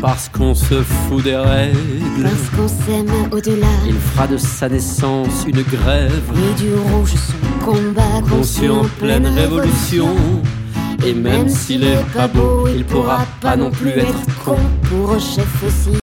Parce qu'on se fout des règles, parce qu'on s'aime au-delà. il fera de sa naissance une grève. Et du rouge son combat Conçu en pleine révolution. Et même s'il est pas beau, il pourra pas non plus être con. Pour chef aussi.